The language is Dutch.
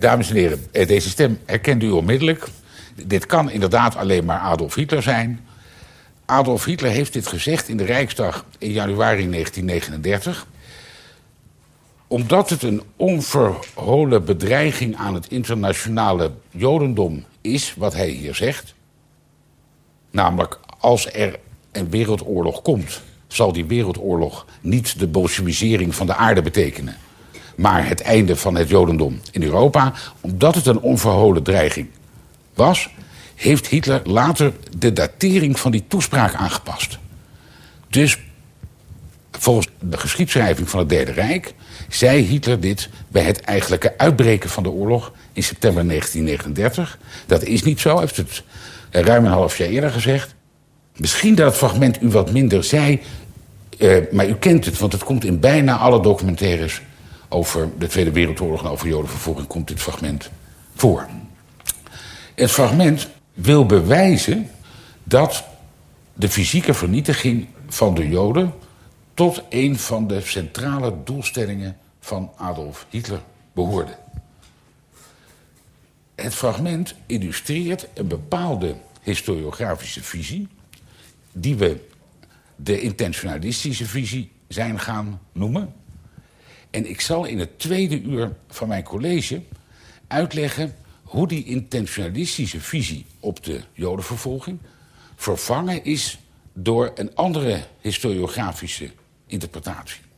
Dames en heren, deze stem herkent u onmiddellijk. Dit kan inderdaad alleen maar Adolf Hitler zijn. Adolf Hitler heeft dit gezegd in de Rijksdag in januari 1939. Omdat het een onverholen bedreiging aan het internationale jodendom is, wat hij hier zegt. Namelijk, als er een wereldoorlog komt, zal die wereldoorlog niet de bolsjewisering van de aarde betekenen, maar het einde van het jodendom in Europa. Omdat het een onverholen dreiging was, heeft Hitler later de datering van die toespraak aangepast. Dus volgens de geschiedschrijving van het Derde Rijk zei Hitler dit bij het eigenlijke uitbreken van de oorlog in september 1939. Dat is niet zo, hij heeft het ruim een half jaar eerder gezegd. Misschien dat het fragment u wat minder zei, maar u kent het, want het komt in bijna alle documentaires over de Tweede Wereldoorlog en over jodenvervolging komt dit fragment voor. Het fragment wil bewijzen dat de fysieke vernietiging van de Joden tot een van de centrale doelstellingen van Adolf Hitler behoorde. Het fragment illustreert een bepaalde historiografische visie die we de intentionalistische visie zijn gaan noemen. En ik zal in het tweede uur van mijn college uitleggen hoe die intentionalistische visie op de jodenvervolging vervangen is door een andere historiografische interpretatie.